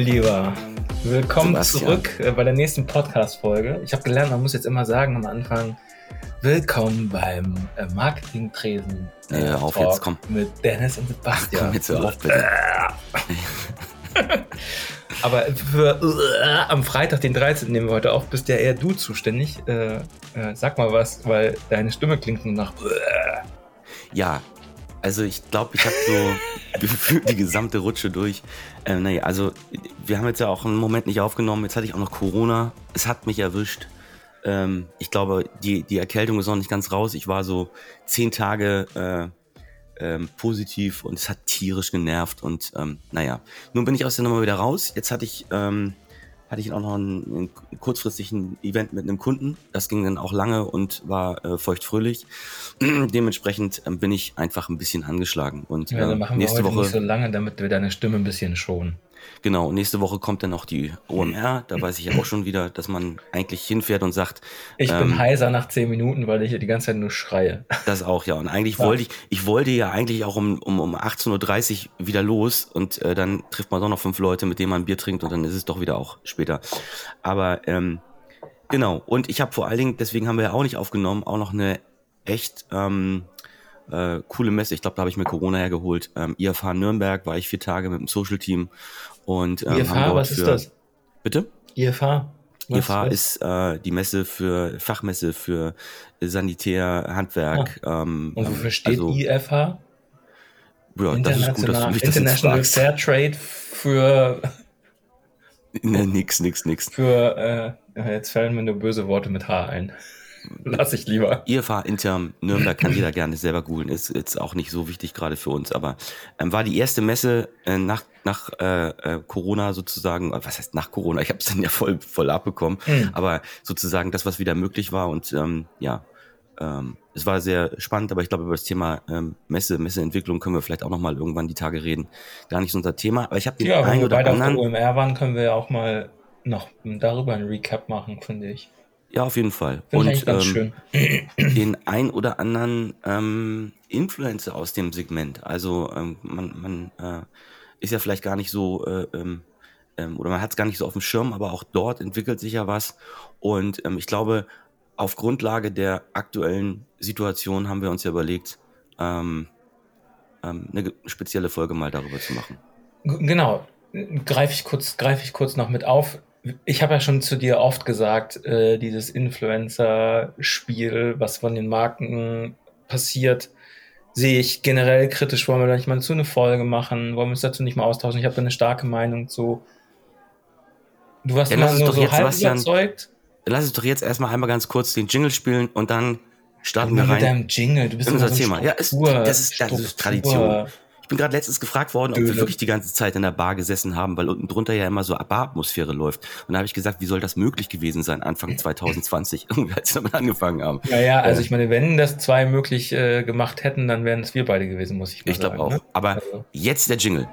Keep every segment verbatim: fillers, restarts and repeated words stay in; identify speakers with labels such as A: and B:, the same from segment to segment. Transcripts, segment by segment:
A: Lieber, willkommen
B: Sebastian.
A: zurück äh, bei der nächsten Podcast-Folge. Ich habe gelernt, man muss jetzt immer sagen am Anfang, willkommen beim äh, Marketing-Tresen
B: Nee,
A: äh,
B: hör auf,
A: Talk
B: jetzt komm.
A: mit Dennis und Sebastian.
B: Komm jetzt hör auf, bitte.
A: Aber für äh, am Freitag, den dreizehnten nehmen wir heute auf, bist ja eher du zuständig. Äh, äh, sag mal was, weil deine Stimme klingt nur nach äh.
B: Ja, also ich glaube, ich habe so gefühlt die gesamte Rutsche durch. Ähm, naja, also wir haben jetzt ja auch einen Moment nicht aufgenommen. Jetzt hatte ich auch noch Corona. Es hat mich erwischt. Ähm, ich glaube, die, die Erkältung ist noch nicht ganz raus. Ich war so zehn Tage äh, ähm, positiv und es hat tierisch genervt. Und ähm, naja, nun bin ich aus der Nummer wieder raus. Jetzt hatte ich... Ähm, hatte ich auch noch einen, einen kurzfristigen Event mit einem Kunden. Das ging dann auch lange und war äh, feuchtfröhlich. Dementsprechend ähm, bin ich einfach ein bisschen angeschlagen. Und
A: Ja, dann
B: äh,
A: machen wir
B: nächste
A: heute
B: Woche,
A: nicht so lange, damit wir deine Stimme ein bisschen schonen.
B: genau, nächste Woche kommt dann auch die O M R. Da weiß ich ja auch schon wieder, dass man eigentlich hinfährt und sagt,
A: Ich bin
B: ähm,
A: heiser nach zehn Minuten, weil ich hier die ganze Zeit nur schreie.
B: das auch, ja. Und eigentlich
A: Ja.
B: wollte ich, ich wollte ja eigentlich auch um, um, um achtzehn Uhr dreißig wieder los und äh, dann trifft man doch noch fünf Leute, mit denen man ein Bier trinkt und dann ist es doch wieder auch später. Aber ähm, genau, und ich habe vor allen Dingen, deswegen haben wir ja auch nicht aufgenommen, auch noch eine echt ähm, äh, coole Messe. Ich glaube, da habe ich mir Corona hergeholt. Ähm, I F H Nürnberg war ich vier Tage mit dem Social-Team und ähm,
A: I F H,
B: haben dort
A: was
B: für...
A: ist das?
B: Bitte?
A: I F H?
B: I F H
A: Was- was?
B: ist äh, die Messe für Fachmesse für Sanitär, Handwerk. Ähm,
A: Und wofür steht
B: also,
A: I F H?
B: ja, das ist gut, dass du mich das jetzt
A: International
B: fragst.
A: Fair Trade für,
B: Ne, nix, nix, nix.
A: für äh, jetzt fallen mir nur böse Worte mit H ein. Lass ich lieber.
B: I F H Intern Nürnberg kann jeder gerne selber googeln, ist jetzt auch nicht so wichtig gerade für uns, aber ähm, war die erste Messe äh, nach nach äh, äh, Corona sozusagen, äh, was heißt nach Corona, ich habe es dann ja voll voll abbekommen,
A: Hm.
B: aber sozusagen das, was wieder möglich war und ähm, ja, ähm, es war sehr spannend, aber ich glaube über das Thema ähm, Messe, Messeentwicklung können wir vielleicht auch nochmal irgendwann die Tage reden, gar nicht so unser Thema, aber ich habe den
A: Ja, wenn
B: einen
A: wir
B: oder
A: beide auf der
B: anderen,
A: O M R waren, können wir ja auch mal noch darüber ein Recap machen, finde ich.
B: ja auf jeden Fall
A: Finde ich
B: und
A: eigentlich ganz
B: ähm,
A: schön.
B: den ein oder anderen ähm, Influencer aus dem Segment. Also ähm, man, man äh, ist ja vielleicht gar nicht so, äh, ähm, ähm, oder man hat es gar nicht so auf dem Schirm, aber auch dort entwickelt sich ja was. Und ähm, ich glaube, auf Grundlage der aktuellen Situation haben wir uns ja überlegt, ähm, ähm, eine ge- spezielle Folge mal darüber zu machen.
A: G- Genau, greife ich kurz, greife ich kurz noch mit auf. Ich habe ja schon zu dir oft gesagt, äh, dieses Influencer-Spiel, was von den Marken passiert, sehe ich generell kritisch. Wollen wir da nicht mal zu eine Folge machen? Wollen wir uns dazu nicht mal austauschen? Ich habe da eine starke Meinung zu. Du warst
B: Ja,
A: immer
B: lass uns
A: nur
B: doch
A: so
B: jetzt,
A: halb
B: Sebastian,
A: überzeugt.
B: lass uns doch jetzt erstmal einmal ganz kurz den Jingle spielen und dann starten
A: Immer
B: wir
A: mit
B: rein.
A: deinem Jingle. Du bist
B: In
A: immer
B: unser
A: so ein
B: Thema. Ja, ist,
A: Struktur,
B: das, ist, das ist
A: Struktur-
B: Tradition. Ich bin gerade letztens gefragt worden, ob wir
A: Dödel.
B: wirklich die ganze Zeit in der Bar gesessen haben, weil unten drunter ja immer so Baratmosphäre läuft. Und da habe ich gesagt, wie soll das möglich gewesen sein, Anfang zwanzig zwanzig, irgendwie, als wir damit angefangen haben.
A: Naja, also
B: Äh,
A: ich meine, wenn das zwei möglich äh, gemacht hätten, dann wären es wir beide gewesen, muss ich mal
B: Ich glaube
A: sagen.
B: auch.
A: Ne?
B: Aber
A: Also.
B: jetzt der Jingle.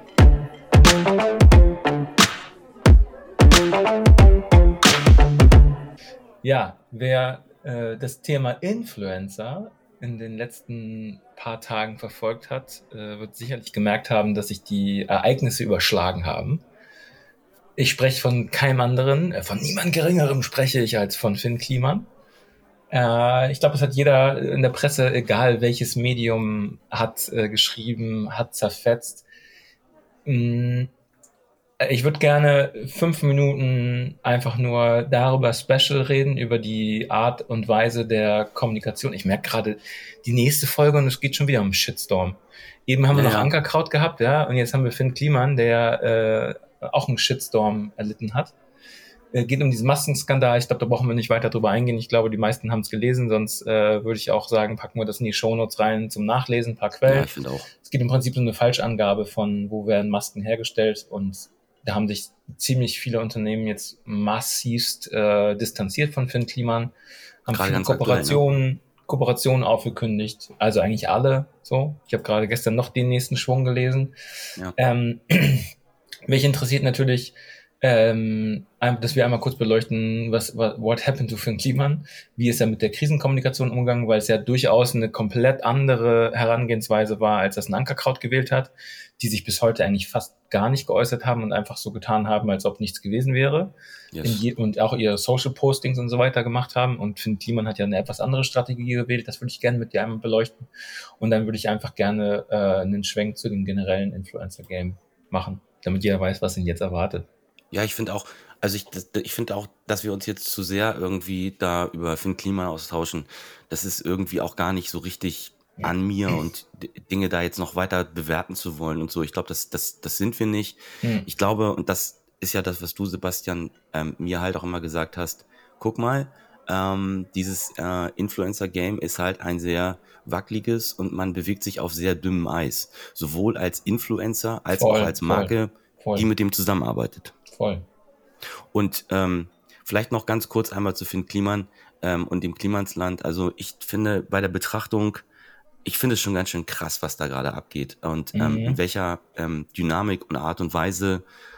A: Ja, wer äh, das Thema Influencer in den letzten paar Tagen verfolgt hat, äh, wird sicherlich gemerkt haben, dass sich die Ereignisse überschlagen haben. Ich spreche von keinem anderen, äh, von niemand Geringerem spreche ich als von Finn Kliman. Äh, ich glaube, es hat jeder in der Presse, egal welches Medium, hat äh, geschrieben, hat zerfetzt. Mm, Ich würde gerne fünf Minuten einfach nur darüber special reden, über die Art und Weise der Kommunikation. Ich merke gerade die nächste Folge und es geht schon wieder um Shitstorm. Eben haben wir
B: Ja,
A: noch
B: ja.
A: Ankerkraut gehabt, ja, und jetzt haben wir Finn Kliman, der äh, auch einen Shitstorm erlitten hat. Äh, geht um diesen Maskenskandal. Ich glaube, da brauchen wir nicht weiter drüber eingehen. Ich glaube, die meisten haben es gelesen, sonst äh, würde ich auch sagen, packen wir das in die Shownotes rein zum Nachlesen, ein paar Quellen.
B: Ja, ich finde auch.
A: Es geht im Prinzip um eine Falschangabe von, wo werden Masken hergestellt, und da haben sich ziemlich viele Unternehmen jetzt massivst äh, distanziert von Finn Kliman, haben
B: Gerade
A: viele
B: ganz aktuell, ne?
A: Kooperationen, Kooperationen aufgekündigt, also eigentlich alle so. Ich habe gerade gestern noch den nächsten Schwung gelesen.
B: Ja.
A: Ähm, mich interessiert natürlich, Ähm, ein- dass wir einmal kurz beleuchten, was, was what happened to Finn Kliman, wie ist er mit der Krisenkommunikation umgegangen, weil es ja durchaus eine komplett andere Herangehensweise war, als das ein Ankerkraut gewählt hat, die sich bis heute eigentlich fast gar nicht geäußert haben und einfach so getan haben, als ob nichts gewesen wäre. In
B: Yes.
A: je, und auch ihre Social Postings und so weiter gemacht haben. Und Finn Kliman hat ja eine etwas andere Strategie gewählt. Das würde ich gerne mit dir einmal beleuchten. Und dann würde ich einfach gerne äh, einen Schwenk zu dem generellen Influencer-Game machen, damit jeder weiß, was ihn jetzt erwartet.
B: Ja, ich finde auch, also ich, das, ich finde auch, dass wir uns jetzt zu sehr irgendwie da über Finn Kliman austauschen. Das ist irgendwie auch gar nicht so richtig an mir und D- Dinge da jetzt noch weiter bewerten zu wollen und so. Ich glaube, das, das, das sind wir nicht.
A: Hm.
B: Ich glaube, und das ist ja das, was du, Sebastian, ähm, mir halt auch immer gesagt hast. Guck mal, ähm, dieses äh, Influencer-Game ist halt ein sehr wackeliges und man bewegt sich auf sehr dünnem Eis. Sowohl als Influencer als auch
A: Voll,
B: als
A: voll,
B: Marke, die
A: voll,
B: mit dem zusammenarbeitet.
A: voll.
B: Und ähm, vielleicht noch ganz kurz einmal zu Finn Kliman ähm, und dem Klimansland. Also ich finde bei der Betrachtung, ich finde es schon ganz schön krass, was da gerade abgeht und ähm, in
A: Mhm.
B: welcher ähm, Dynamik und Art und Weise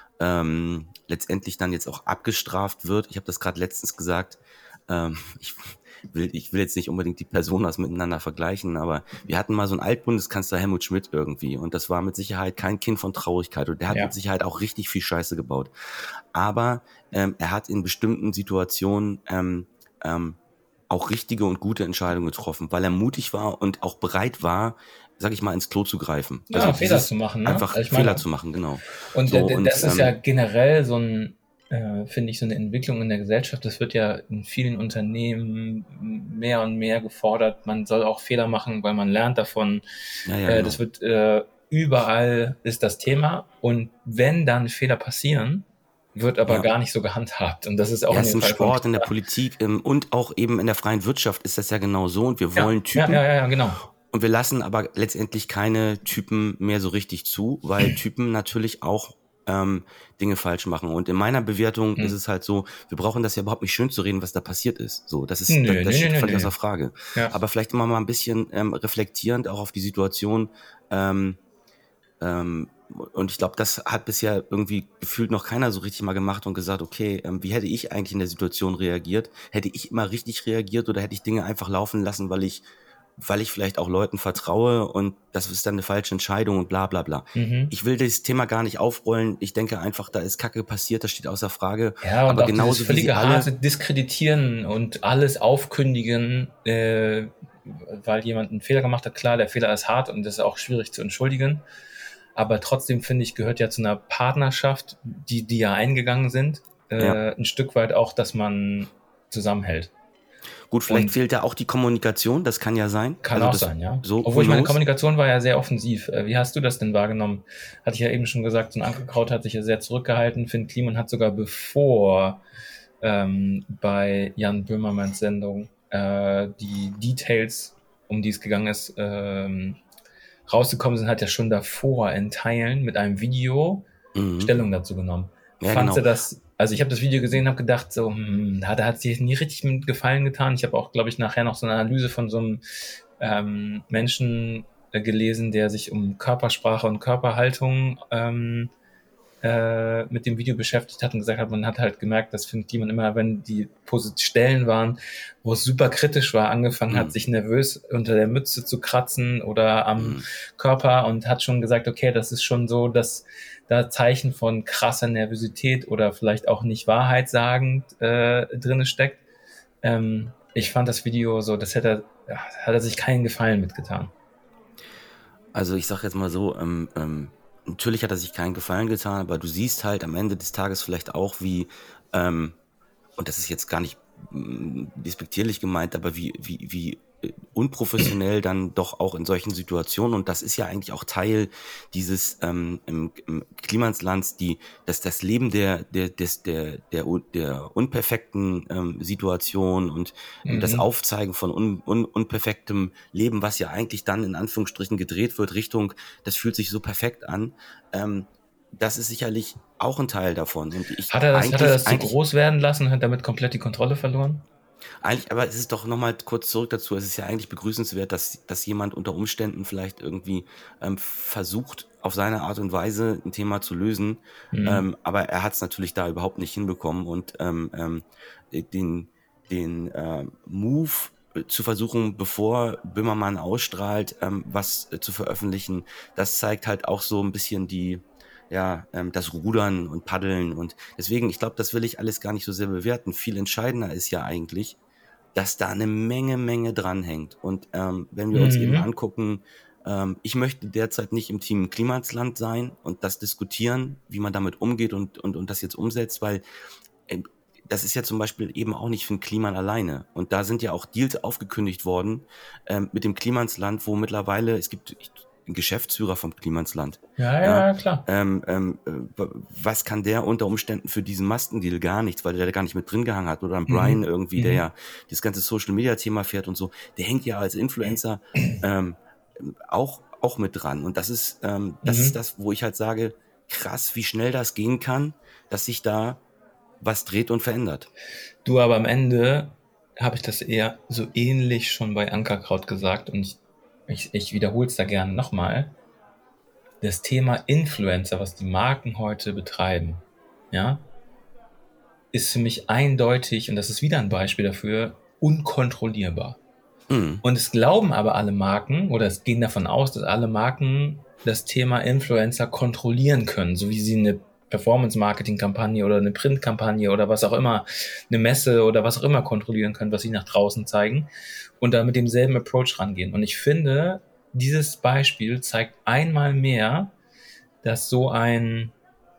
B: ähm, letztendlich dann jetzt auch abgestraft wird. Ich habe das gerade letztens gesagt. Ähm, ich will, ich will jetzt nicht unbedingt die Personas miteinander vergleichen, aber wir hatten mal so einen Altbundeskanzler Helmut Schmidt irgendwie und das war mit Sicherheit kein Kind von Traurigkeit und der hat
A: Ja.
B: mit Sicherheit auch richtig viel Scheiße gebaut. Aber ähm, er hat in bestimmten Situationen ähm, ähm, auch richtige und gute Entscheidungen getroffen, weil er mutig war und auch bereit war, sag ich mal, ins Klo zu greifen.
A: Ja,
B: Also
A: Fehler
B: dieses
A: zu machen, ne?
B: einfach
A: Also ich
B: Fehler
A: meine,
B: zu machen, genau.
A: und
B: So
A: d- d-
B: und
A: das ist ja
B: ähm,
A: generell so ein, äh, finde ich, so eine Entwicklung in der Gesellschaft. Das wird ja in vielen Unternehmen mehr und mehr gefordert. Man soll auch Fehler machen, weil man lernt davon.
B: ja, ja,
A: Äh,
B: genau.
A: das wird äh, überall ist das Thema. Und wenn dann Fehler passieren, wird aber
B: Ja.
A: gar nicht so gehandhabt. Und das ist auch
B: Ja,
A: in
B: es ist
A: dem
B: im
A: Fall von
B: Sport, in der
A: Kliman.
B: Politik ähm, und auch eben in der freien Wirtschaft ist das ja genau so und wir
A: Ja,
B: wollen
A: ja,
B: Typen
A: ja, ja, ja, genau.
B: und wir lassen aber letztendlich keine Typen mehr so richtig zu, weil Typen natürlich auch ähm, Dinge falsch machen. Und in meiner Bewertung ist
A: Hm.
B: es halt so, wir brauchen das ja überhaupt nicht schön zu reden, was da passiert ist. So, das ist, das,
A: Nö,
B: das
A: nö,
B: steht
A: nö,
B: völlig
A: nö,
B: außer
A: nö.
B: Frage.
A: Ja.
B: Aber vielleicht immer mal ein bisschen ähm, reflektierend auch auf die Situation. Ähm, ähm, und ich glaube, das hat bisher irgendwie gefühlt noch keiner so richtig mal gemacht und gesagt, okay, ähm, wie hätte ich eigentlich in der Situation reagiert? Hätte ich immer richtig reagiert oder hätte ich Dinge einfach laufen lassen, weil ich, weil ich vielleicht auch Leuten vertraue und das ist dann eine falsche Entscheidung und bla bla bla.
A: Mhm.
B: Ich will das Thema gar nicht aufrollen. Ich denke einfach, da ist Kacke passiert, das steht außer Frage.
A: Ja, und
B: Aber
A: auch dieses
B: genauso wie sie
A: völlige
B: alle,
A: harte Diskreditieren und alles aufkündigen, äh, weil jemand einen Fehler gemacht hat. Klar, der Fehler ist hart und ist auch schwierig zu entschuldigen. Aber trotzdem finde ich, gehört ja zu einer Partnerschaft, die, die ja eingegangen sind, äh,
B: ja,
A: ein Stück weit auch, dass man zusammenhält.
B: gut, vielleicht
A: Und
B: fehlt da auch die Kommunikation, das kann ja sein.
A: kann
B: Also
A: auch
B: das
A: sein, ja.
B: so,
A: Obwohl
B: who
A: ich meine,
B: knows?
A: Kommunikation war ja sehr offensiv. Äh, Wie hast du das denn wahrgenommen? Hatte ich ja eben schon gesagt, so ein Ankerkraut hat sich ja sehr zurückgehalten. Finn Kliman hat sogar bevor ähm, bei Jan Böhmermanns Sendung äh, die Details, um die es gegangen ist, ähm, rausgekommen sind, hat er schon davor in Teilen mit einem Video
B: Mhm.
A: Stellung dazu genommen.
B: Ja,
A: Fandst
B: genau.
A: du das, also ich habe das Video gesehen und habe gedacht, so, hm, da hat sich nie richtig mit Gefallen getan. Ich habe auch, glaube ich, nachher noch so eine Analyse von so einem ähm, Menschen äh, gelesen, der sich um Körpersprache und Körperhaltung ähm, äh, mit dem Video beschäftigt hat und gesagt hat, man hat halt gemerkt, dass Finn Kliman immer, wenn die Posit- Stellen waren, wo es super kritisch war, angefangen hat,
B: Mhm.
A: sich nervös unter der Mütze zu kratzen oder am
B: Mhm.
A: Körper und hat schon gesagt, okay, das ist schon so, dass da Zeichen von krasser Nervosität oder vielleicht auch nicht wahrheitssagend äh, drin steckt. Ähm, ich fand das Video so, das hätte er, ja, hat er sich keinen Gefallen mitgetan.
B: Also ich sag jetzt mal so, ähm, ähm, natürlich hat er sich keinen Gefallen getan, aber du siehst halt am Ende des Tages vielleicht auch, wie, ähm, und das ist jetzt gar nicht mm, despektierlich gemeint, aber wie, wie, wie äh, unprofessionell dann doch auch in solchen Situationen, und das ist ja eigentlich auch Teil dieses ähm, im, im Klimanslands, die, dass das Leben der, der, des, der, der, un- der unperfekten ähm, Situation und ähm, das
A: Mhm.
B: Aufzeigen von un, un, unperfektem Leben, was ja eigentlich dann in Anführungsstrichen gedreht wird, Richtung, das fühlt sich so perfekt an, ähm, das ist sicherlich auch ein Teil davon. Und ich
A: Hat er das, hat er
B: eigentlich,
A: das zu
B: eigentlich,
A: groß werden lassen und hat damit komplett die Kontrolle verloren?
B: eigentlich, aber es ist doch nochmal kurz zurück dazu, es ist ja eigentlich begrüßenswert, dass, dass jemand unter Umständen vielleicht irgendwie ähm, versucht, auf seine Art und Weise ein Thema zu lösen,
A: Mhm.
B: ähm, aber er hat es natürlich da überhaupt nicht hinbekommen und ähm, ähm, den, den äh, Move zu versuchen, bevor Böhmermann ausstrahlt, ähm, was äh, zu veröffentlichen, das zeigt halt auch so ein bisschen die, ja, ähm, das Rudern und Paddeln und deswegen, ich glaube, das will ich alles gar nicht so sehr bewerten. Viel entscheidender ist ja eigentlich, dass da eine Menge, Menge dranhängt. Und ähm, wenn wir uns eben
A: Mhm.
B: angucken, ähm, ich möchte derzeit nicht im Team Klimasland sein und das diskutieren, wie man damit umgeht und, und, und das jetzt umsetzt, weil äh, das ist ja zum Beispiel eben auch nicht für ein Kliman alleine. Und da sind ja auch Deals aufgekündigt worden ähm, mit dem Klimansland, wo mittlerweile, es gibt einen Geschäftsführer vom Klimansland.
A: Ja,
B: Ja,
A: ja, klar.
B: ähm, ähm, äh, was kann der unter Umständen für diesen Mastendeal? Gar nichts, weil der da gar nicht mit drin gehangen hat. Oder ein Brian
A: Mhm.
B: irgendwie, der
A: Mhm.
B: ja das ganze Social-Media-Thema fährt und so. Der hängt ja als Influencer ähm, auch, auch mit dran. Und das ist, ähm, das ist
A: Mhm.
B: das, wo ich halt sage, krass, wie schnell das gehen kann, dass sich da was dreht und verändert.
A: Du, aber am Ende habe ich das eher so ähnlich schon bei Ankerkraut gesagt und ich, ich, ich wiederhole es da gerne nochmal. Das Thema Influencer, was die Marken heute betreiben, ja, ist für mich eindeutig, und das ist wieder ein Beispiel dafür, unkontrollierbar.
B: Mhm.
A: Und es glauben aber alle Marken, oder es gehen davon aus, dass alle Marken das Thema Influencer kontrollieren können, so wie sie eine Performance-Marketing-Kampagne oder eine Print-Kampagne oder was auch immer, eine Messe oder was auch immer kontrollieren können, was sie nach draußen zeigen und da mit demselben Approach rangehen. Und ich finde, dieses Beispiel zeigt einmal mehr, dass so ein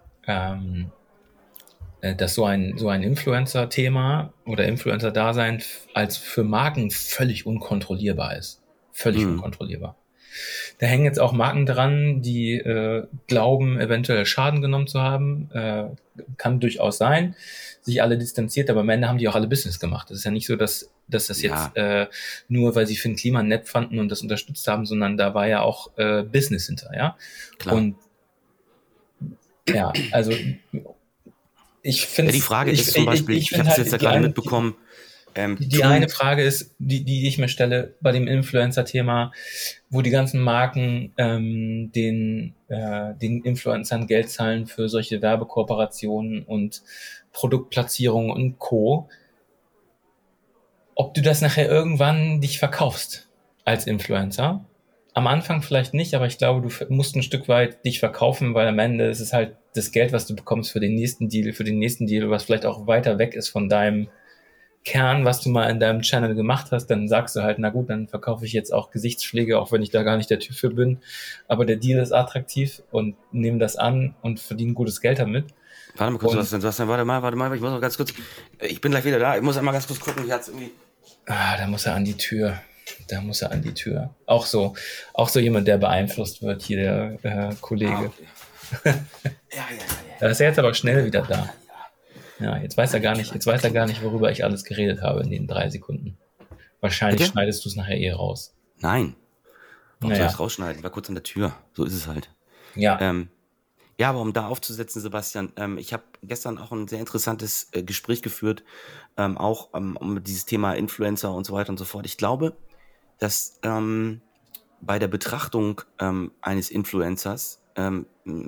A: ähm, äh, dass so ein, so ein Influencer-Thema oder Influencer-Dasein als für Marken völlig unkontrollierbar ist. Völlig
B: Mhm.
A: unkontrollierbar. Da hängen jetzt auch Marken dran, die äh, glauben, eventuell Schaden genommen zu haben. Äh, kann durchaus sein. Sich alle distanziert, aber am Ende haben die auch alle Business gemacht. Es ist ja nicht so, dass, dass das
B: Ja.
A: jetzt äh, nur, weil sie Finn Kliman nett fanden und das unterstützt haben, sondern da war ja auch äh, Business hinter, ja.
B: Klar.
A: Und ja, also ich finde
B: Ja, die Frage
A: ich,
B: ist zum
A: ich,
B: Beispiel,
A: ich
B: ich
A: find
B: habe es
A: halt
B: jetzt ja
A: die
B: gerade
A: eine,
B: mitbekommen, ähm,
A: die, die
B: tun,
A: eine Frage ist, die, die ich mir stelle bei dem Influencer-Thema, wo die ganzen Marken ähm, den, äh, den Influencern Geld zahlen für solche Werbekooperationen und Produktplatzierungen und Co., ob du das nachher irgendwann dich verkaufst als Influencer. Am Anfang vielleicht nicht, aber ich glaube, du musst ein Stück weit dich verkaufen, weil am Ende ist es halt das Geld, was du bekommst für den nächsten Deal, für den nächsten Deal, was vielleicht auch weiter weg ist von deinem Kern, was du mal in deinem Channel gemacht hast. Dann sagst du halt, na gut, dann verkaufe ich jetzt auch Gesichtspflege, auch wenn ich da gar nicht der Typ für bin. Aber der Deal ist attraktiv und nehme das an und verdiene gutes Geld damit.
B: Warte mal kurz,
A: Und-
B: Sebastian, Sebastian, warte mal, warte mal, ich muss noch ganz kurz, ich bin gleich wieder da, ich muss einmal ganz kurz gucken, wie hat's irgendwie...
A: Ah, da muss er an die Tür. Da muss er an die Tür. Auch so, auch so jemand, der beeinflusst wird, hier der äh, Kollege.
B: Ah, okay. ja, ja, ja,
A: Da ist er jetzt aber schnell wieder da. Ja, jetzt weiß er gar nicht, jetzt weiß er gar nicht, worüber ich alles geredet habe in den drei Sekunden. Wahrscheinlich
B: Bitte?
A: schneidest du es nachher eh raus.
B: Nein. Warum soll
A: Naja.
B: ich es rausschneiden? Ich war kurz an der Tür. So ist es halt.
A: Ja.
B: Ähm, ja, aber um da aufzusetzen, Sebastian, ähm, ich habe gestern auch ein sehr interessantes äh, Gespräch geführt, ähm, auch ähm, um dieses Thema Influencer und so weiter und so fort. Ich glaube, dass ähm, bei der Betrachtung ähm, eines Influencers ähm,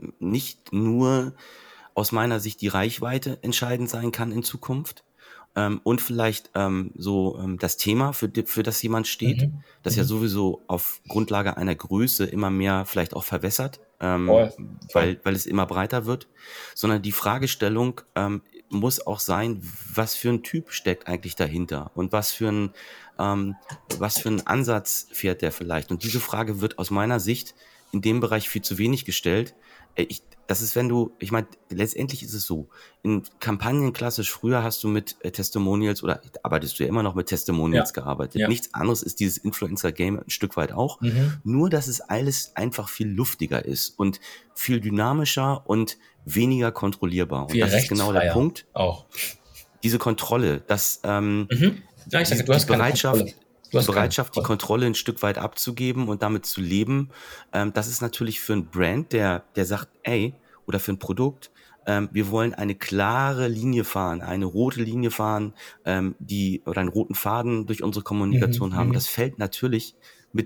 B: nicht nur aus meiner Sicht die Reichweite entscheidend sein kann in Zukunft, ähm, und vielleicht ähm, so ähm, das Thema, für, die, für das jemand steht,
A: Mhm.
B: das
A: Mhm.
B: ja sowieso auf Grundlage einer Größe immer mehr vielleicht auch verwässert, ähm,
A: Voll. Voll.
B: weil, weil es immer breiter wird, sondern die Fragestellung ähm, muss auch sein, was für ein Typ steckt eigentlich dahinter und was für ein, ähm, was für ein Ansatz fährt der vielleicht. Und diese Frage wird aus meiner Sicht in dem Bereich viel zu wenig gestellt. Äh, Ich, das ist, wenn du, ich meine, letztendlich ist es so, in Kampagnen klassisch, früher hast du mit äh, Testimonials oder arbeitest du ja immer noch mit Testimonials
A: Ja.
B: gearbeitet.
A: Ja.
B: Nichts anderes ist dieses Influencer-Game ein Stück weit auch.
A: Mhm.
B: Nur, dass es alles einfach viel luftiger ist und viel dynamischer und weniger kontrollierbar. Und
A: Viel
B: das ist genau der
A: rechtsfreier
B: Punkt.
A: auch.
B: Diese Kontrolle, dass ähm,
A: Mhm. Ja, ich sage,
B: die,
A: du hast
B: die
A: keine
B: Bereitschaft,
A: Kontrolle. Du
B: die
A: hast keine
B: Bereitschaft, die
A: Kontrolle.
B: Kontrolle ein Stück weit abzugeben und damit zu leben, ähm, das ist natürlich für einen Brand, der, der sagt, ey, oder für ein Produkt, ähm, wir wollen eine klare Linie fahren, eine rote Linie fahren, ähm, die oder einen roten Faden durch unsere Kommunikation
A: Mhm,
B: haben.
A: mhm.
B: Das fällt natürlich mit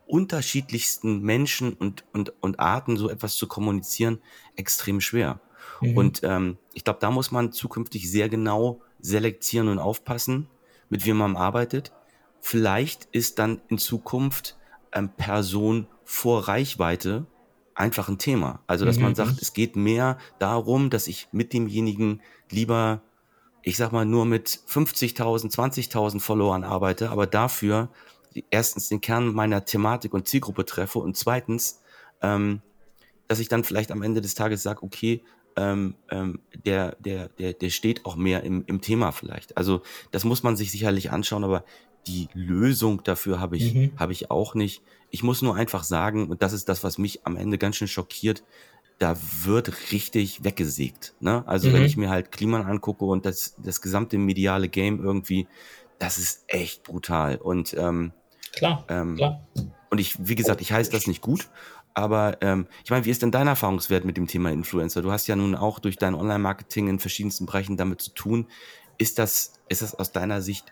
B: unterschiedlichsten Menschen und, und, und Arten so etwas zu kommunizieren extrem schwer.
A: Mhm.
B: Und ähm, ich glaube, da muss man zukünftig sehr genau selektieren und aufpassen, mit wem man arbeitet. Vielleicht ist dann in Zukunft ähm, Person vor Reichweite einfach ein Thema. Also, dass man
A: Mhm.
B: sagt, es geht mehr darum, dass ich mit demjenigen lieber, ich sag mal, nur mit fünfzigtausend, zwanzigtausend Followern arbeite, aber dafür erstens den Kern meiner Thematik und Zielgruppe treffe und zweitens, ähm, dass ich dann vielleicht am Ende des Tages sage, okay, ähm, ähm, der, der, der, der steht auch mehr im, im Thema vielleicht. Also das muss man sich sicherlich anschauen, aber die Lösung dafür habe ich,
A: Mhm.
B: habe ich auch nicht. Ich muss nur einfach sagen, und das ist das, was mich am Ende ganz schön schockiert, da wird richtig weggesägt. Ne? Also wenn ich
A: Mhm.
B: mir halt Kliman angucke und das, das gesamte mediale Game irgendwie, das ist echt brutal. Und ähm,
A: Klar,
B: ähm,
A: klar.
B: und ich, wie gesagt, ich heiße das nicht gut, aber ähm, ich meine, wie ist denn dein Erfahrungswert mit dem Thema Influencer? Du hast ja nun auch durch dein Online-Marketing in verschiedensten Bereichen damit zu tun. Ist das, ist das aus deiner Sicht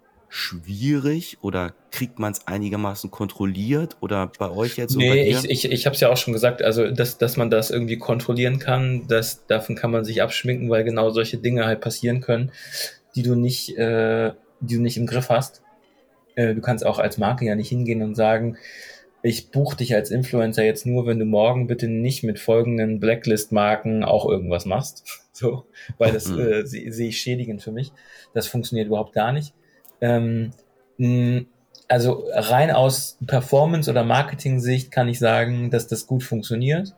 B: schwierig oder kriegt man es einigermaßen kontrolliert oder bei euch jetzt und bei
A: Nee, ich,
B: dir?
A: ich, ich habe es ja auch schon gesagt, also dass, dass man das irgendwie kontrollieren kann, das, davon kann man sich abschminken, weil genau solche Dinge halt passieren können, die du nicht, äh, die du nicht im Griff hast. Äh, du kannst auch als Marke ja nicht hingehen und sagen, ich buche dich als Influencer jetzt nur, wenn du morgen bitte nicht mit folgenden Blacklist-Marken auch irgendwas machst. So, weil das
B: Hm.
A: äh, sehe seh ich schädigend für mich. Das funktioniert überhaupt gar nicht. Ähm, mh, also rein aus Performance- oder Marketing-Sicht kann ich sagen, dass das gut funktioniert.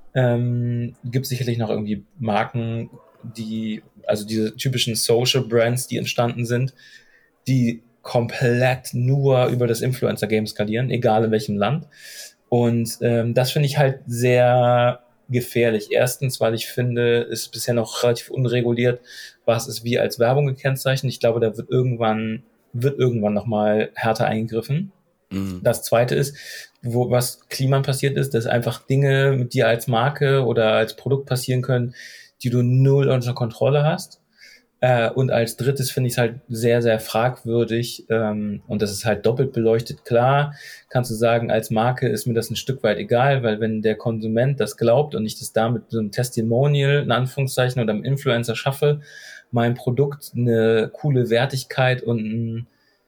A: Ähm, gibt sicherlich noch irgendwie Marken, die, also diese typischen Social Brands, die entstanden sind, die komplett nur über das Influencer-Game skalieren, egal in welchem Land. Und ähm, das finde ich halt sehr gefährlich. Erstens, weil ich finde, es ist bisher noch relativ unreguliert, was ist wie als Werbung gekennzeichnet. Ich glaube, da wird irgendwann, wird irgendwann nochmal härter eingegriffen.
B: Hm.
A: Das zweite ist, wo, was Kliman passiert ist, dass einfach Dinge mit dir als Marke oder als Produkt passieren können, die du null unter Kontrolle hast. Äh, und als drittes finde ich es halt sehr, sehr fragwürdig, ähm, und das ist halt doppelt beleuchtet. Klar, kannst du sagen, als Marke ist mir das ein Stück weit egal, weil wenn der Konsument das glaubt und ich das damit so einem Testimonial, in Anführungszeichen, oder einem Influencer schaffe, mein Produkt eine coole Wertigkeit und ein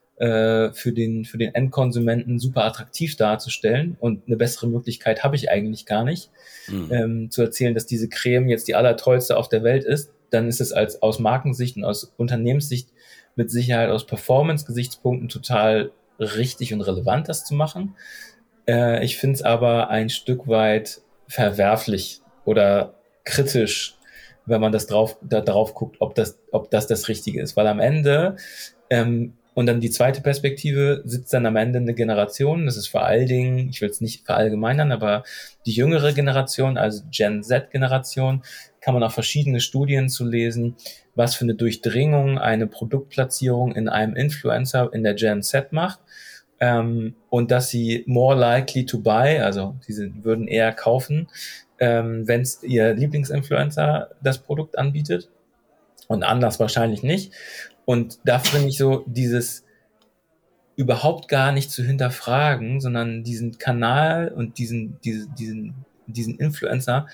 A: äh, für den, für den Endkonsumenten super attraktiv darzustellen. Und eine bessere Möglichkeit habe ich eigentlich gar nicht,
B: Hm.
A: ähm, zu erzählen, dass diese Creme jetzt die allertollste auf der Welt ist. Dann ist es als aus Markensicht und aus Unternehmenssicht mit Sicherheit aus Performance-Gesichtspunkten total richtig und relevant, das zu machen. Äh, ich finde es aber ein Stück weit verwerflich oder kritisch, wenn man das drauf, da drauf guckt, ob das, ob das das Richtige ist. Weil am Ende, ähm, und dann die zweite Perspektive, sitzt dann am Ende eine Generation, das ist vor allen Dingen, ich will es nicht verallgemeinern, aber die jüngere Generation, also Gen Z-Generation, kann man auch verschiedene Studien zu lesen, was für eine Durchdringung eine Produktplatzierung in einem Influencer in der Gen Z macht. Ähm, und dass sie more likely to buy, also sie würden eher kaufen, ähm, wenn es ihr Lieblingsinfluencer das Produkt anbietet und anders wahrscheinlich nicht. Und da finde ich so dieses überhaupt gar nicht zu hinterfragen, sondern diesen Kanal und diesen, diese, diesen, diesen Influencer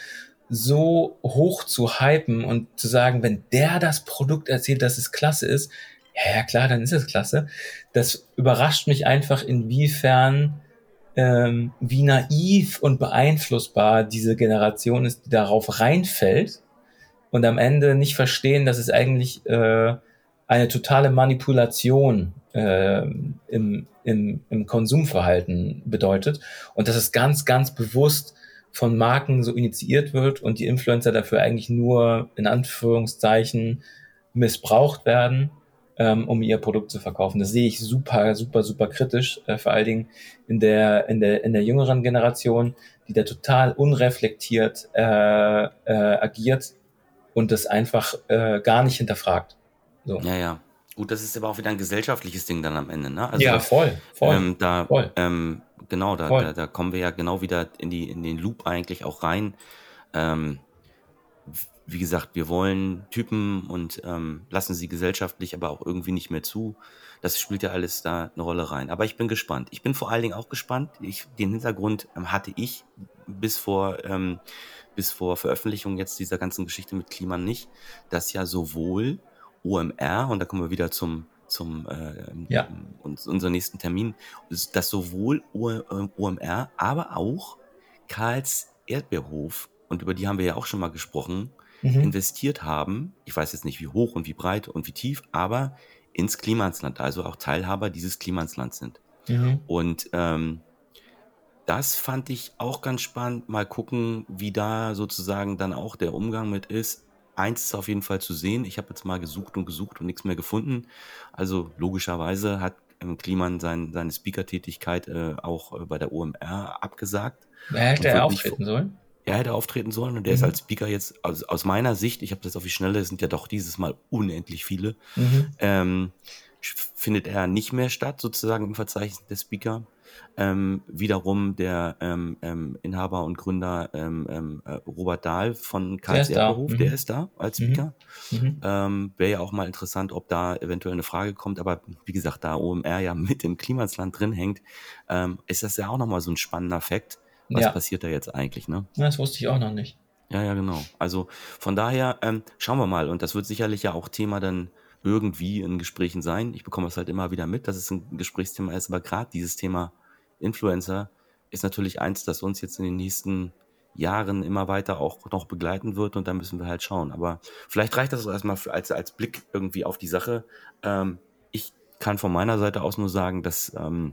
A: so hoch zu hypen und zu sagen, wenn der das Produkt erzählt, dass es klasse ist, ja, ja klar, dann ist es klasse. Das überrascht mich einfach, inwiefern, ähm, wie naiv und beeinflussbar diese Generation ist, die darauf reinfällt und am Ende nicht verstehen, dass es eigentlich äh, eine totale Manipulation äh, im, im, im Konsumverhalten bedeutet und dass es ganz, ganz bewusst von Marken so initiiert wird und die Influencer dafür eigentlich nur in Anführungszeichen missbraucht werden, ähm, um ihr Produkt zu verkaufen. Das sehe ich super, super, super kritisch, äh, vor allen Dingen in der, in der, in der jüngeren Generation, die da total unreflektiert äh, äh, agiert und das einfach äh, gar nicht hinterfragt. So.
B: Ja, ja. Gut, das ist aber auch wieder ein gesellschaftliches Ding dann am Ende, ne?
A: Ja,
B: Also
A: voll, voll,
B: ähm, da,
A: voll,
B: ähm, genau, da,
A: voll.
B: da, da kommen wir ja genau wieder in die, in den Loop eigentlich auch rein. Ähm, wie gesagt, wir wollen Typen und ähm, lassen sie gesellschaftlich aber auch irgendwie nicht mehr zu. Das spielt ja alles da eine Rolle rein. Aber ich bin gespannt. Ich bin vor allen Dingen auch gespannt. Ich, den Hintergrund ähm, hatte ich bis vor, ähm, bis vor Veröffentlichung jetzt dieser ganzen Geschichte mit Klima nicht, dass ja sowohl O M R, und da kommen wir wieder zum, zum äh,
A: Ja.
B: uns, unseren nächsten Termin, dass sowohl O M R, aber auch Karls Erdbeerhof, und über die haben wir ja auch schon mal gesprochen,
A: Mhm.
B: investiert haben, ich weiß jetzt nicht wie hoch und wie breit und wie tief, aber ins Klimasland, also auch Teilhaber dieses Klimaslands sind.
A: Mhm.
B: Und ähm, das fand ich auch ganz spannend. Mal gucken, wie da sozusagen dann auch der Umgang mit ist. Eins ist auf jeden Fall zu sehen. Ich habe jetzt mal gesucht und gesucht und nichts mehr gefunden. Also logischerweise hat ähm, Kliman sein, seine Speaker-Tätigkeit äh, auch äh, bei der O M R abgesagt
A: Da hätte
B: und
A: er
B: wird nicht.
A: auftreten sollen.
B: Er hätte auftreten sollen und der ist
A: Mhm.
B: als Speaker jetzt, also aus meiner Sicht, ich habe das auf die Schnelle, es sind ja doch dieses Mal unendlich viele,
A: Mhm.
B: ähm, sch- findet er nicht mehr statt, sozusagen im Verzeichnis der Speaker. Ähm, wiederum der ähm, ähm, Inhaber und Gründer ähm, ähm, äh, Robert Dahl von
A: Der
B: Karls
A: ist da.
B: Erdbeerhof, der
A: Mhm.
B: ist da als
A: Mhm.
B: Speaker.
A: Mhm.
B: Ähm, Wäre ja auch mal interessant, ob da eventuell eine Frage kommt, aber wie gesagt, da O M R ja mit im Klimasland drin hängt, ähm, ist das ja auch nochmal so ein spannender Fakt. Was
A: Ja,
B: passiert da jetzt eigentlich, ne?
A: das wusste ich auch noch nicht.
B: Ja, ja, genau. Also von daher ähm, schauen wir mal. Und das wird sicherlich ja auch Thema dann irgendwie in Gesprächen sein. Ich bekomme es halt immer wieder mit, dass es ein Gesprächsthema ist. Aber gerade dieses Thema Influencer ist natürlich eins, das uns jetzt in den nächsten Jahren immer weiter auch noch begleiten wird. Und da müssen wir halt schauen. Aber vielleicht reicht das erstmal für, als, als Blick irgendwie auf die Sache. Ähm, ich kann von meiner Seite aus nur sagen, dass, ähm,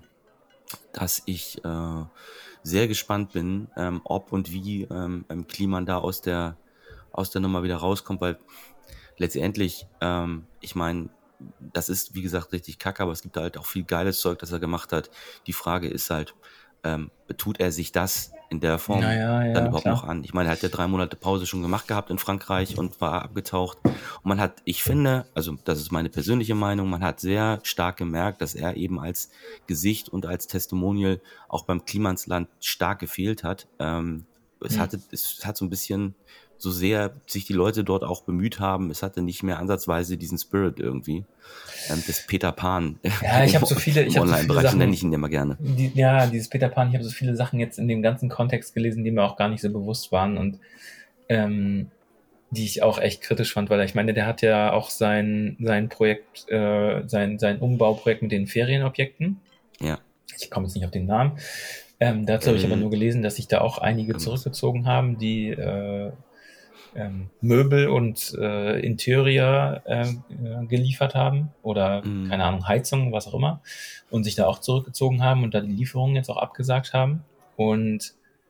B: dass ich äh, sehr gespannt bin, ähm, ob und wie ähm, ähm, Kliman da aus der, aus der Nummer wieder rauskommt, weil letztendlich, ähm, ich meine, das ist, wie gesagt, richtig kacke, aber es gibt halt auch viel geiles Zeug, das er gemacht hat. Die Frage ist halt, ähm, tut er sich das in der Form
A: Naja,
B: dann
A: ja,
B: überhaupt noch
A: klar.
B: an? Ich meine, er hat ja drei Monate Pause schon gemacht gehabt in Frankreich und war abgetaucht. Und man hat, ich finde, also das ist meine persönliche Meinung, man hat sehr stark gemerkt, dass er eben als Gesicht und als Testimonial auch beim Klimansland stark gefehlt hat. Ähm, es
A: Hm.
B: hatte, es hat so ein bisschen, so sehr sich die Leute dort auch bemüht haben, es hatte nicht mehr ansatzweise diesen Spirit irgendwie, ähm, des Peter Pan
A: Ja, ich
B: im,
A: habe so viele,
B: im
A: ich habe so viele
B: Online-Bereich, so nenne ich
A: Sachen,
B: ihn ja immer gerne.
A: die, ja, dieses Peter Pan, ich habe so viele Sachen jetzt in dem ganzen Kontext gelesen, die mir auch gar nicht so bewusst waren und ähm, die ich auch echt kritisch fand, weil ich meine, der hat ja auch sein, sein Projekt, äh, sein, sein Umbauprojekt mit den Ferienobjekten.
B: Ja,
A: Ich komme jetzt nicht auf den Namen. Ähm, dazu habe ich aber
B: L-
A: nur gelesen, dass sich da auch einige
B: irgendwas.
A: zurückgezogen haben, die äh, ähm, Möbel und äh, Interior äh, äh, geliefert haben oder
B: Mm,
A: keine Ahnung, Heizung, was auch immer und sich da auch zurückgezogen haben und da die Lieferungen jetzt auch abgesagt haben. Und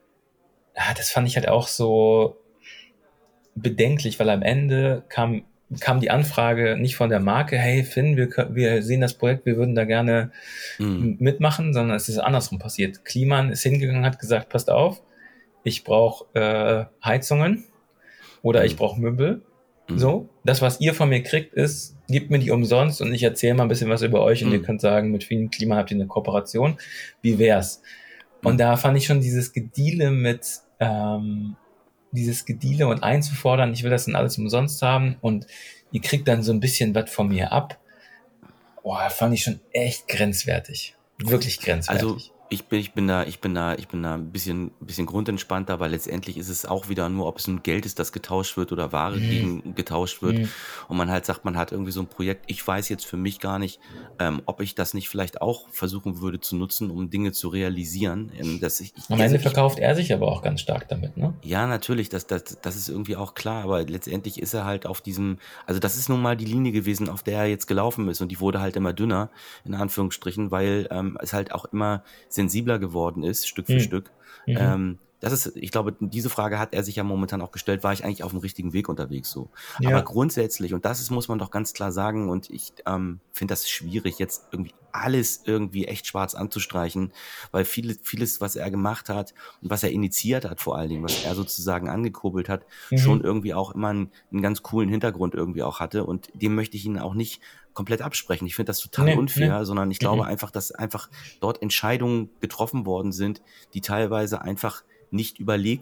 A: ja, das fand ich halt auch so bedenklich, weil am Ende kam, kam die Anfrage nicht von der Marke, hey Finn, wir, kö- wir sehen das Projekt, wir würden da gerne
B: mm,
A: m- mitmachen, sondern es ist andersrum passiert. Kliman ist hingegangen, hat gesagt, passt auf, ich brauche äh, Heizungen oder ich
B: mm,
A: brauche Möbel.
B: mm,
A: So, das, was ihr von mir kriegt, ist, gebt mir die umsonst und ich erzähle mal ein bisschen was über euch und ihr
B: mm,
A: könnt sagen, mit vielen Klima habt ihr eine Kooperation. Wie wär's? Und
B: mm.
A: da fand ich schon dieses Gedeale mit, ähm, dieses Gedeale und einzufordern, ich will das dann alles umsonst haben und ihr kriegt dann so ein bisschen was von mir ab. Boah, fand ich schon echt grenzwertig. Wirklich
B: Also
A: grenzwertig.
B: ich bin, ich bin da, ich bin da, ich bin da ein bisschen, ein bisschen grundentspannter, weil letztendlich ist es auch wieder nur, ob es nun Geld ist, das getauscht wird oder Ware
A: Hm,
B: gegen getauscht wird.
A: hm.
B: Und man halt sagt, man hat irgendwie so ein Projekt. Ich weiß jetzt für mich gar nicht, ähm, ob ich das nicht vielleicht auch versuchen würde zu nutzen, um Dinge zu realisieren. Ähm, dass ich, ich,
A: Am
B: also
A: Ende
B: ich
A: verkauft er sich aber auch ganz stark damit, ne?
B: Ja, natürlich, das, das, das ist irgendwie auch klar, aber letztendlich ist er halt auf diesem, also das ist nun mal die Linie gewesen, auf der er jetzt gelaufen ist und die wurde halt immer dünner, in Anführungsstrichen, weil ähm, es halt auch immer sensibler geworden ist, Stück für
A: Hm.
B: Stück.
A: Mhm.
B: Ähm, das ist, ich glaube, diese Frage hat er sich ja momentan auch gestellt, war ich eigentlich auf dem richtigen Weg unterwegs so. Aber
A: Ja.
B: grundsätzlich, und das ist, muss man doch ganz klar sagen, und ich ähm, finde das schwierig, jetzt irgendwie alles irgendwie echt schwarz anzustreichen, weil vieles, vieles, was er gemacht hat und was er initiiert hat vor allen Dingen, was er sozusagen angekurbelt hat, schon
A: Mhm.
B: irgendwie auch immer einen, einen ganz coolen Hintergrund irgendwie auch hatte und dem möchte ich ihn auch nicht komplett absprechen. Ich finde das total
A: Nee, nee.
B: unfair, sondern ich glaube
A: Mhm.
B: einfach, dass einfach dort Entscheidungen getroffen worden sind, die teilweise einfach nicht überlegt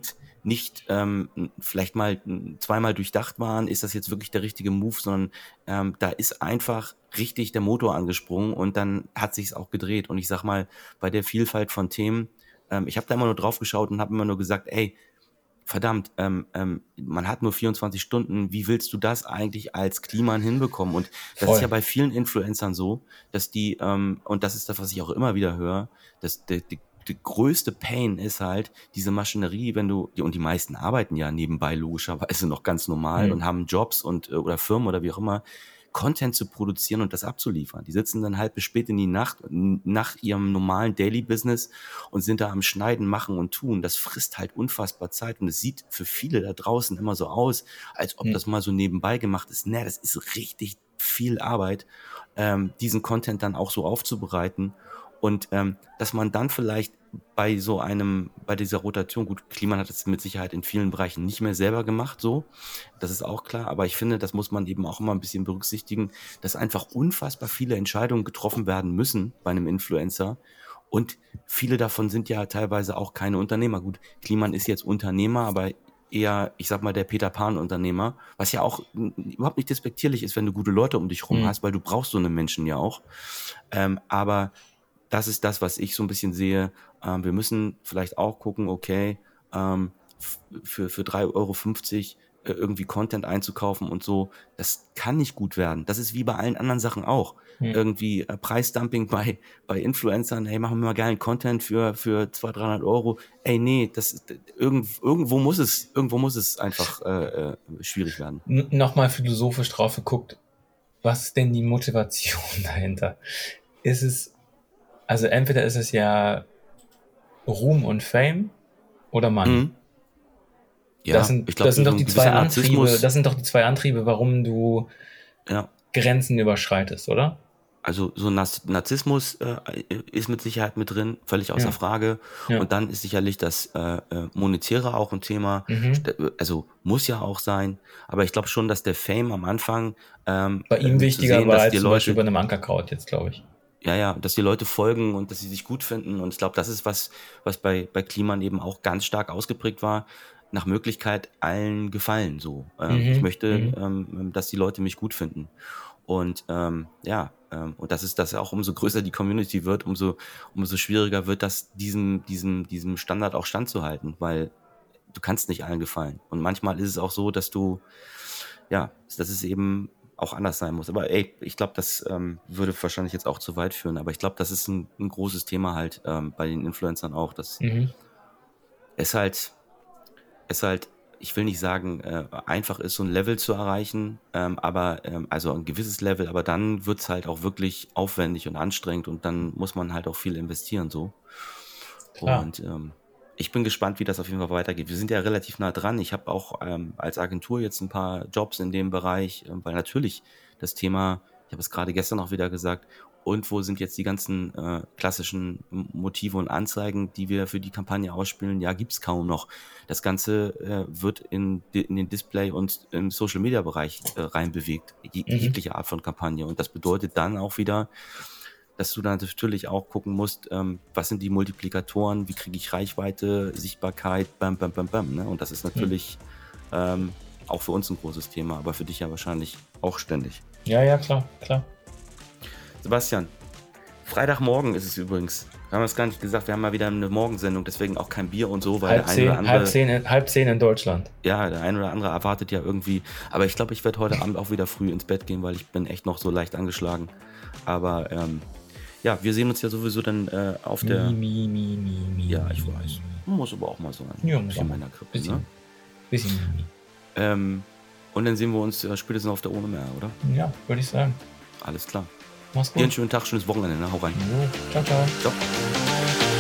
B: nicht ähm, vielleicht mal zweimal durchdacht waren, ist das jetzt wirklich der richtige Move, sondern ähm, da ist einfach richtig der Motor angesprungen und dann hat sich's auch gedreht. Und ich sag mal, bei der Vielfalt von Themen, ähm, ich habe da immer nur drauf geschaut und habe immer nur gesagt, ey, verdammt, ähm, ähm, man hat nur vierundzwanzig Stunden, wie willst du das eigentlich als Kliman hinbekommen? Und das
A: Voll.
B: ist ja bei vielen Influencern so, dass die, ähm, und das ist das, was ich auch immer wieder höre, dass die, die, die größte Pain ist halt diese Maschinerie, wenn du, die, und die meisten arbeiten ja nebenbei logischerweise noch ganz normal
A: Mhm.
B: und haben Jobs und äh, oder Firmen oder wie auch immer, Content zu produzieren und das abzuliefern. Die sitzen dann halt bis spät in die Nacht nach ihrem normalen Daily Business und sind da am Schneiden, machen und tun. Das frisst halt unfassbar Zeit und es sieht für viele da draußen immer so aus, als ob
A: Mhm.
B: das mal so nebenbei gemacht ist. Ne, das ist richtig viel Arbeit, ähm, diesen Content dann auch so aufzubereiten und ähm, dass man dann vielleicht bei so einem, bei dieser Rotation, gut, Kliman hat es mit Sicherheit in vielen Bereichen nicht mehr selber gemacht, so, das ist auch klar, aber ich finde, das muss man eben auch immer ein bisschen berücksichtigen, dass einfach unfassbar viele Entscheidungen getroffen werden müssen bei einem Influencer und viele davon sind ja teilweise auch keine Unternehmer. Gut, Kliman ist jetzt Unternehmer, aber eher, ich sag mal, der Peter Pan-Unternehmer, was ja auch n- überhaupt nicht despektierlich ist, wenn du gute Leute um dich rum
A: Mhm.
B: hast, weil du brauchst so einen Menschen ja auch, ähm, aber das ist das, was ich so ein bisschen sehe. Ähm, wir müssen vielleicht auch gucken, okay, ähm, f- für, für drei Euro fünfzig äh, irgendwie Content einzukaufen und so, das kann nicht gut werden. Das ist wie bei allen anderen Sachen auch.
A: Mhm.
B: Irgendwie äh, Preisdumping bei, bei Influencern, hey, machen wir mal geilen Content für, für zweihundert, dreihundert Euro. Ey, nee, das ist, irgend, irgendwo muss es, irgendwo muss es einfach äh, äh, schwierig werden.
A: N- Nochmal philosophisch drauf geguckt, was ist denn die Motivation dahinter? Ist es, also entweder ist es ja Ruhm und Fame oder Money.
B: Mhm. Ja,
A: Das sind,
B: ich glaube,
A: das sind
B: so
A: doch
B: ein
A: die zwei
B: gewisser
A: Antriebe,
B: Narzissmus,
A: das sind doch die zwei Antriebe, warum du
B: ja.
A: Grenzen überschreitest, oder?
B: Also so Narz- Narzissmus äh, ist mit Sicherheit mit drin, völlig außer
A: Ja.
B: Frage.
A: Ja.
B: Und dann ist sicherlich das äh, äh, Monetäre auch ein Thema.
A: Mhm.
B: St- Also muss ja auch sein. Aber ich glaube schon, dass der Fame am Anfang ähm,
A: Bei ihm
B: ähm, zu
A: wichtiger
B: sehen,
A: war
B: dass
A: als
B: die
A: zum Beispiel
B: Leute,
A: bei einem Ankerkraut jetzt, glaube ich.
B: ja, ja, dass die Leute folgen und dass sie sich gut finden. Und ich glaube, das ist was, was bei, bei Kliman eben auch ganz stark ausgeprägt war. Nach Möglichkeit allen gefallen so. Ähm, ich
A: Mhm.
B: möchte,
A: Mhm.
B: ähm, dass die Leute mich gut finden. Und ähm, ja, ähm, und das ist das auch, umso größer die Community wird, umso, umso schwieriger wird das, diesem, diesem, diesem Standard auch standzuhalten, weil du kannst nicht allen gefallen. Und manchmal ist es auch so, dass du, ja, dass es eben auch anders sein muss. Aber ey, ich glaube, das ähm, würde wahrscheinlich jetzt auch zu weit führen. Aber ich glaube, das ist ein, ein großes Thema halt ähm, bei den Influencern auch. Das
A: Mhm.
B: ist halt, ist halt, ich will nicht sagen, äh, einfach ist, so ein Level zu erreichen, ähm, aber ähm, also ein gewisses Level, aber dann wird's halt auch wirklich aufwendig und anstrengend und dann muss man halt auch viel investieren so.
A: Klar.
B: Und ähm, ich bin gespannt, wie das auf jeden Fall weitergeht. Wir sind ja relativ nah dran. Ich habe auch ähm, als Agentur jetzt ein paar Jobs in dem Bereich, ähm, weil natürlich das Thema, ich habe es gerade gestern auch wieder gesagt, und wo sind jetzt die ganzen äh, klassischen M- Motive und Anzeigen, die wir für die Kampagne ausspielen? Ja, gibt's kaum noch. Das Ganze äh, wird in, di- in den Display- und im Social-Media-Bereich äh, reinbewegt, je,
A: Mhm.
B: jegliche Art von Kampagne. Und das bedeutet dann auch wieder, dass du dann natürlich auch gucken musst, ähm, was sind die Multiplikatoren, wie kriege ich Reichweite, Sichtbarkeit, bam, bam, bam, bam. Ne? Und das ist natürlich ähm, auch für uns ein großes Thema, aber für dich ja wahrscheinlich auch ständig.
A: Ja, ja, klar, klar.
B: Sebastian, Freitagmorgen ist es übrigens. Wir haben es gar nicht gesagt, wir haben mal wieder eine Morgensendung, deswegen auch kein Bier und so, weil
A: Halb
B: der eine
A: zehn,
B: oder andere,
A: halb zehn, in, halb zehn in Deutschland.
B: ja, der eine oder andere erwartet ja irgendwie, aber ich glaube, ich werde heute Abend auch wieder früh ins Bett gehen, weil ich bin echt noch so leicht angeschlagen. Aber ähm, ja, wir sehen uns ja sowieso dann äh, auf der,
A: Mi, mi, mi, mi,
B: ja,
A: mi,
B: ich
A: mi,
B: weiß,
A: mi.
B: muss aber auch mal so ein
A: Ja, muss
B: bisschen
A: auch mal.
B: Männergrippe,
A: Bisschen,
B: ne?
A: bisschen mi, mi.
B: Ähm, und dann sehen wir uns äh, spätestens auf der Ohne mehr, oder?
A: Ja, würde ich sagen.
B: Alles klar.
A: Mach's
B: Dir einen
A: gut.
B: schönen Tag, schönes Wochenende, ne? Hau rein.
A: Jo, ciao, ciao.
B: Ciao.